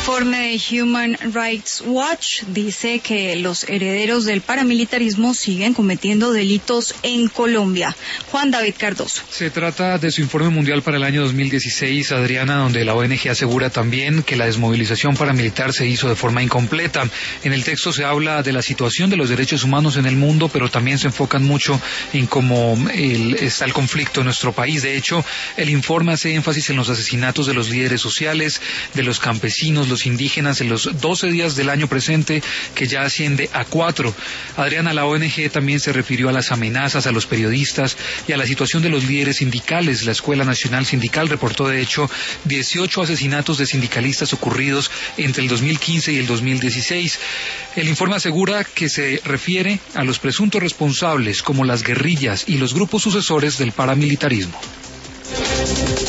informe de Human Rights Watch dice que los herederos del paramilitarismo siguen cometiendo delitos en Colombia. Juan David Cardoso. Se trata de su informe mundial para el año 2016, Adriana, donde la ONG asegura también que la desmovilización paramilitar se hizo de forma incompleta. En el texto se habla de la situación de los derechos humanos en el mundo, pero también se enfocan mucho en cómo está el conflicto en nuestro país. De hecho, el informe hace énfasis en los asesinatos de los líderes sociales, de los campesinos, los indígenas, en los 12 días del año presente, que ya asciende a 4. Adriana, la ONG también se refirió a las amenazas a los periodistas y a la situación de los líderes sindicales. La Escuela Nacional Sindical reportó, de hecho, 18 asesinatos de sindicalistas ocurridos entre el 2015 y el 2016. El informe asegura que se refiere a los presuntos responsables como las guerrillas y los grupos sucesores del paramilitarismo.